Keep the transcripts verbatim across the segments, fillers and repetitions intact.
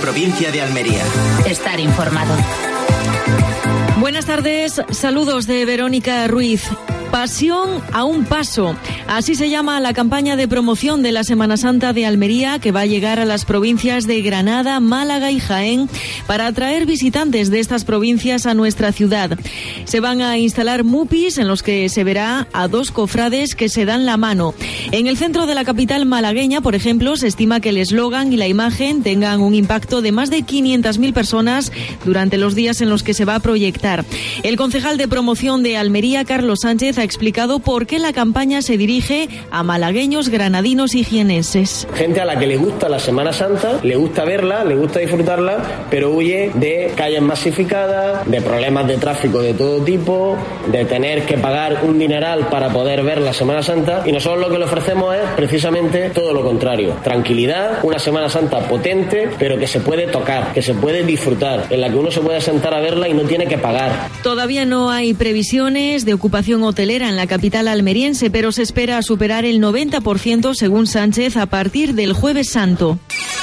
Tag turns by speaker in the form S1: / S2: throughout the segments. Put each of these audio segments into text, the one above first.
S1: provincia de Almería.
S2: Estar informado.
S3: Buenas tardes, saludos de Verónica Ruiz. Pasión a un paso. Así se llama la campaña de promoción de la Semana Santa de Almería, que va a llegar a las provincias de Granada, Málaga y Jaén para atraer visitantes de estas provincias a nuestra ciudad. Se van a instalar mupis en los que se verá a dos cofrades que se dan la mano. En el centro de la capital malagueña, por ejemplo, se estima que el eslogan y la imagen tengan un impacto de más de quinientas mil personas durante los días en los que se va a proyectar. El concejal de promoción de Almería, Carlos Sánchez, ha explicado por qué la campaña se dirige a malagueños, granadinos y jienenses.
S4: Gente a la que le gusta la Semana Santa, le gusta verla, le gusta disfrutarla, pero huye de calles masificadas, de problemas de tráfico de todo tipo, de tener que pagar un dineral para poder ver la Semana Santa, y nosotros lo que le ofrecemos es precisamente todo lo contrario: tranquilidad, una Semana Santa potente, pero que se puede tocar, que se puede disfrutar, en la que uno se puede sentar a verla y no tiene que pagar.
S3: Todavía no hay previsiones de ocupación hotelera en la capital almeriense, pero se espera superar el noventa por ciento, según Sánchez, a partir del Jueves Santo.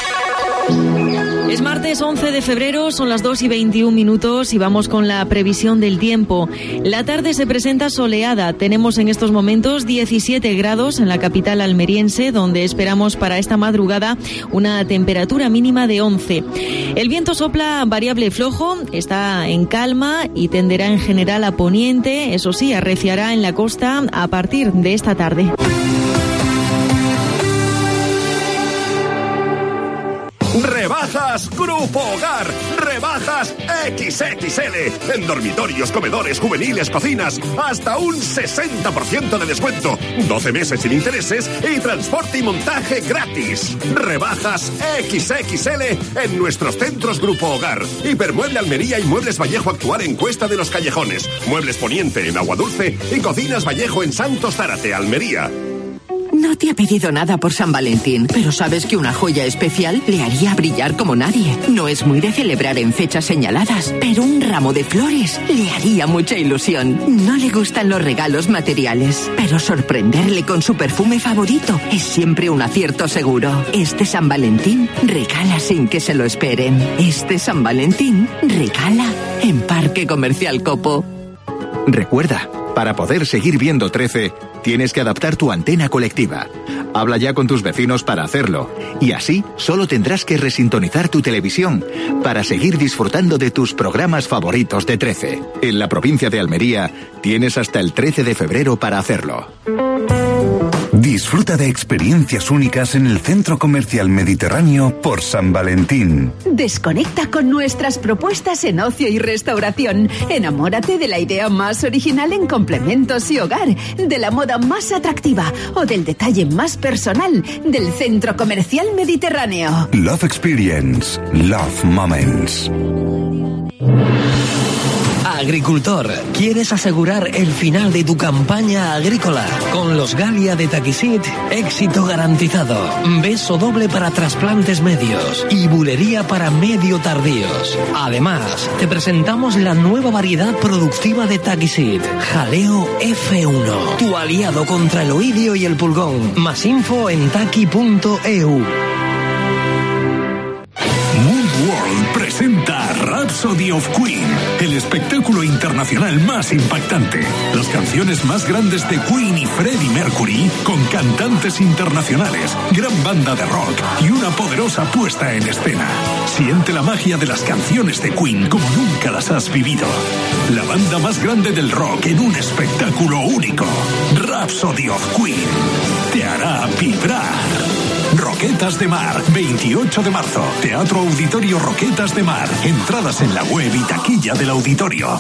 S3: Es martes once de febrero, son las dos y veintiún minutos y vamos con la previsión del tiempo. La tarde se presenta soleada. Tenemos en estos momentos diecisiete grados en la capital almeriense, donde esperamos para esta madrugada una temperatura mínima de once. El viento sopla variable flojo, está en calma y tenderá en general a poniente. Eso sí, arreciará en la costa a partir de esta tarde.
S5: Rebajas Grupo Hogar, rebajas equis equis ele, en dormitorios, comedores, juveniles, cocinas, hasta un sesenta por ciento de descuento, doce meses sin intereses y transporte y montaje gratis. Rebajas equis equis ele en nuestros centros Grupo Hogar, Hipermueble Almería y Muebles Vallejo Actual en Cuesta de los Callejones, Muebles Poniente en Aguadulce y Cocinas Vallejo en Santos Zárate, Almería.
S6: No te ha pedido nada por San Valentín, pero sabes que una joya especial le haría brillar como nadie. No es muy de celebrar en fechas señaladas, pero un ramo de flores le haría mucha ilusión. No le gustan los regalos materiales, pero sorprenderle con su perfume favorito es siempre un acierto seguro. Este San Valentín regala sin que se lo esperen. Este San Valentín regala en Parque Comercial Copo.
S7: Recuerda, para poder seguir viendo trece, tienes que adaptar tu antena colectiva. Habla ya con tus vecinos para hacerlo. Y así, solo tendrás que resintonizar tu televisión para seguir disfrutando de tus programas favoritos de trece. En la provincia de Almería, tienes hasta el trece de febrero para hacerlo.
S8: Disfruta de experiencias únicas en el Centro Comercial Mediterráneo por San Valentín.
S9: Desconecta con nuestras propuestas en ocio y restauración. Enamórate de la idea más original en complementos y hogar, de la moda más atractiva o del detalle más personal del Centro Comercial Mediterráneo.
S8: Love Experience. Love Moments.
S10: Agricultor, ¿quieres asegurar el final de tu campaña agrícola? Con los Galia de Taquisit, éxito garantizado. Beso doble para trasplantes medios y bulería para medio tardíos. Además, te presentamos la nueva variedad productiva de Taquisit, Jaleo efe uno, tu aliado contra el oidio y el pulgón. Más info en taqui punto e u.
S11: World presenta Rhapsody of Queen, el espectáculo internacional más impactante. Las canciones más grandes de Queen y Freddie Mercury, con cantantes internacionales, gran banda de rock y una poderosa puesta en escena. Siente la magia de las canciones de Queen como nunca las has vivido. La banda más grande del rock en un espectáculo único. Rhapsody of Queen te hará vibrar. Roquetas de Mar, veintiocho de marzo. Teatro Auditorio Roquetas de Mar. Entradas en la web y taquilla del auditorio.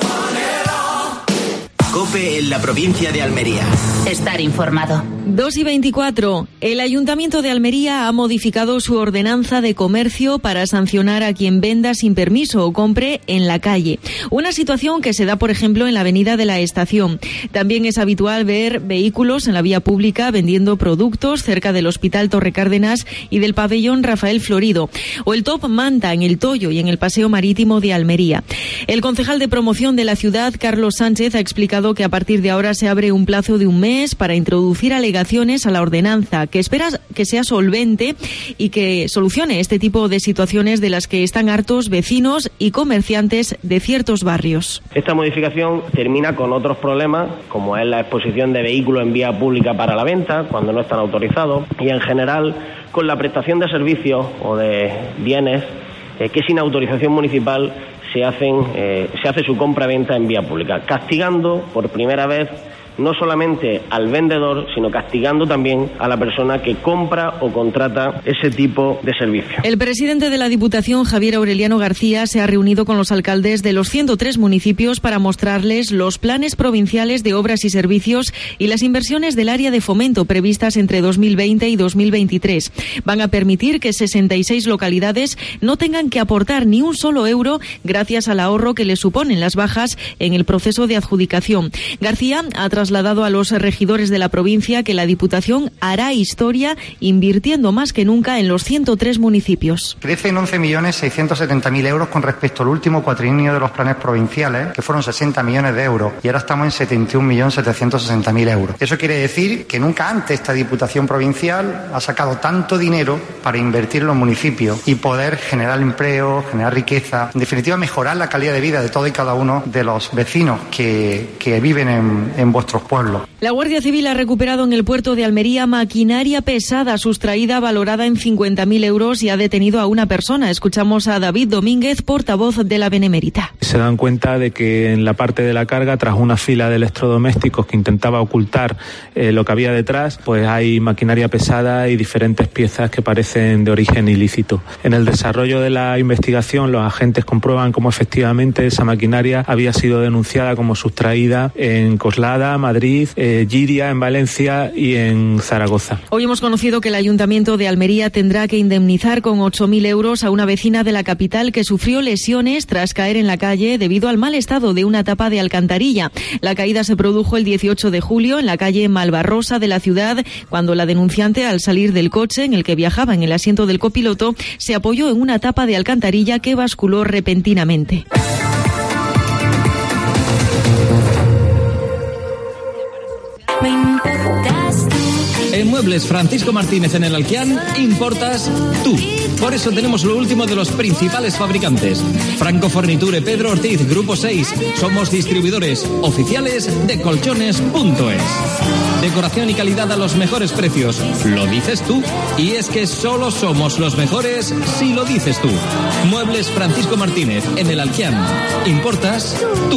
S1: COPE en la provincia de Almería.
S2: Estar informado.
S3: dos y veinticuatro. El Ayuntamiento de Almería ha modificado su ordenanza de comercio para sancionar a quien venda sin permiso o compre en la calle. Una situación que se da, por ejemplo, en la avenida de la Estación. También es habitual ver vehículos en la vía pública vendiendo productos cerca del Hospital Torre Cárdenas y del pabellón Rafael Florido. O el Top Manta en el Toyo y en el Paseo Marítimo de Almería. El concejal de promoción de la ciudad, Carlos Sánchez, ha explicado anunciado que a partir de ahora se abre un plazo de un mes para introducir alegaciones a la ordenanza, que espera que sea solvente y que solucione este tipo de situaciones de las que están hartos vecinos y comerciantes de ciertos barrios.
S4: Esta modificación termina con otros problemas, como es la exposición de vehículos en vía pública para la venta, cuando no están autorizados, y en general con la prestación de servicios o de bienes eh, que sin autorización municipal se hacen eh, se hace su compra-venta en vía pública, castigando por primera vez no solamente al vendedor, sino castigando también a la persona que compra o contrata ese tipo de servicio.
S3: El presidente de la Diputación, Javier Aureliano García, se ha reunido con los alcaldes de los ciento tres municipios para mostrarles los planes provinciales de obras y servicios y las inversiones del área de fomento previstas entre dos mil veinte y dos mil veintitrés. Van a permitir que sesenta y seis localidades no tengan que aportar ni un solo euro gracias al ahorro que les suponen las bajas en el proceso de adjudicación. García ha trasladado a los regidores de la provincia que la Diputación hará historia invirtiendo más que nunca en los ciento tres municipios.
S12: Crece en once millones seiscientos setenta mil euros con respecto al último cuatrienio de los planes provinciales, que fueron sesenta millones de euros, y ahora estamos en setenta y un millones setecientos sesenta mil euros. Eso quiere decir que nunca antes esta Diputación provincial ha sacado tanto dinero para invertir en los municipios y poder generar empleo, generar riqueza, en definitiva mejorar la calidad de vida de todos y cada uno de los vecinos que, que viven en, en vuestros pueblos.
S3: La Guardia Civil ha recuperado en el puerto de Almería maquinaria pesada sustraída valorada en cincuenta mil euros y ha detenido a una persona. Escuchamos a David Domínguez, portavoz de la Benemérita.
S13: Se dan cuenta de que en la parte de la carga, tras una fila de electrodomésticos que intentaba ocultar eh, lo que había detrás, pues hay maquinaria pesada y diferentes piezas que parecen de origen ilícito. En el desarrollo de la investigación, los agentes comprueban cómo efectivamente esa maquinaria había sido denunciada como sustraída en Coslada, Madrid, eh, Giria, en Valencia y en Zaragoza.
S3: Hoy hemos conocido que el Ayuntamiento de Almería tendrá que indemnizar con ocho mil euros a una vecina de la capital que sufrió lesiones tras caer en la calle debido al mal estado de una tapa de alcantarilla. La caída se produjo el dieciocho de julio en la calle Malvarrosa de la ciudad, cuando la denunciante, al salir del coche en el que viajaba en el asiento del copiloto, se apoyó en una tapa de alcantarilla que basculó repentinamente.
S10: En Muebles Francisco Martínez en el Alquián, importas tú. Por eso tenemos lo último de los principales fabricantes. Franco Forniture, Pedro Ortiz, Grupo seis. Somos distribuidores oficiales de colchones punto es. Decoración y calidad a los mejores precios. Lo dices tú. Y es que solo somos los mejores si lo dices tú. Muebles Francisco Martínez en el Alquián. Importas tú.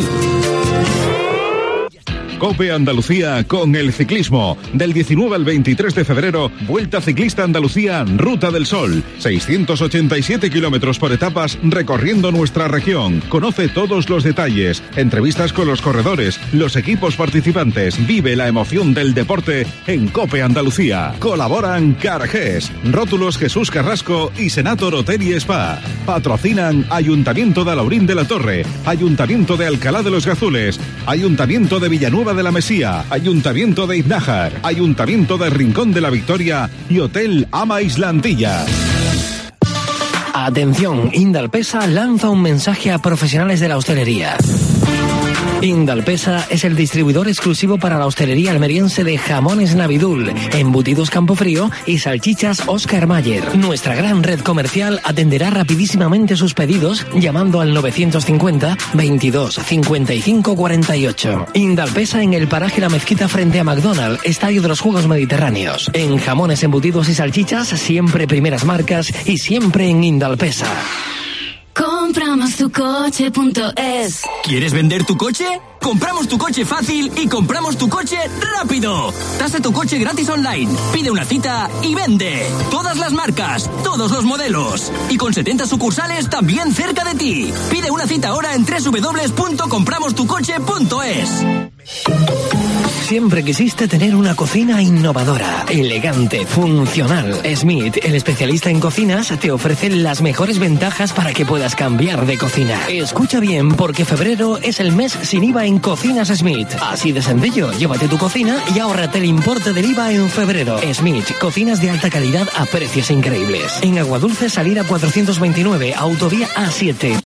S14: COPE Andalucía con el ciclismo. Del diecinueve al veintitrés de febrero, Vuelta Ciclista Andalucía, Ruta del Sol. seiscientos ochenta y siete kilómetros por etapas recorriendo nuestra región. Conoce todos los detalles, entrevistas con los corredores, los equipos participantes. Vive la emoción del deporte en COPE Andalucía. Colaboran Cargés, Rótulos Jesús Carrasco y Senator Hotel y Spa. Patrocinan Ayuntamiento de Alaurín de la Torre, Ayuntamiento de Alcalá de los Gazules, Ayuntamiento de Villanueva de la Mesía, Ayuntamiento de Iznájar, Ayuntamiento de Rincón de la Victoria y Hotel Ama Islantilla.
S10: Atención, Indalpesa lanza un mensaje a profesionales de la hostelería. Indalpesa es el distribuidor exclusivo para la hostelería almeriense de jamones Navidul, embutidos Campofrío y salchichas Oscar Mayer. Nuestra gran red comercial atenderá rapidísimamente sus pedidos llamando al novecientos cincuenta, veintidós, cincuenta y cinco, cuarenta y ocho. Indalpesa en el paraje La Mezquita frente a McDonald's, Estadio de los Juegos Mediterráneos. En jamones, embutidos y salchichas, siempre primeras marcas y siempre en Indalpesa.
S15: Compramos tu coche punto es.
S16: ¿Quieres vender tu coche? Compramos tu coche fácil y compramos tu coche rápido. Tasa tu coche gratis online. Pide una cita y vende. Todas las marcas, todos los modelos. Y con setenta sucursales también cerca de ti. Pide una cita ahora en doble u doble u doble u punto compramos tu coche punto es.
S10: Siempre quisiste tener una cocina innovadora, elegante, funcional. Smith, el especialista en cocinas, te ofrece las mejores ventajas para que puedas cambiar de cocina. Escucha bien, porque febrero es el mes sin I V A en Cocinas Smith. Así de sencillo, llévate tu cocina y ahórrate el importe del I V A en febrero. Smith, cocinas de alta calidad a precios increíbles. En Aguadulce, salida cuatrocientos veintinueve, autovía A siete.